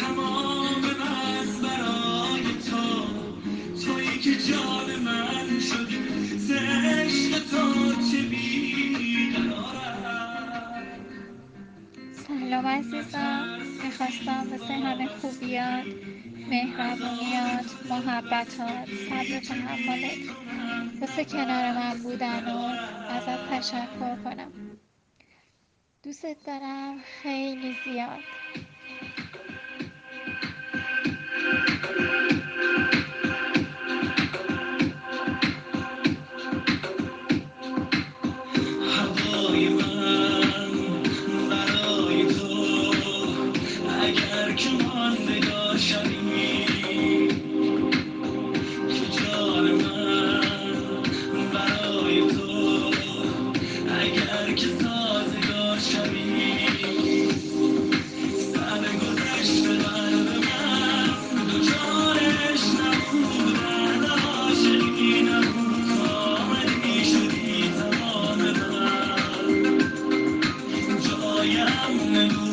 تمام من برای تو، تویی که جان من شدی ز عشق تو چه بیقرارم. سلام عزیزم، میخواستم واسه همه خوبیات، مهربونیات، محبتات، صبر و تحملت، واسه کنار من بودنات ازت تشکر کنم. دوست دارم خیلی زیاد. هوای من برای تو، اگر که ماندگار شوی، که جان من برای تو، اگر که سازگار شوی، سرگذشت قلب من دو جانش نبودن، عاشقی نبود کاملی شدی تمام من، جایم نبود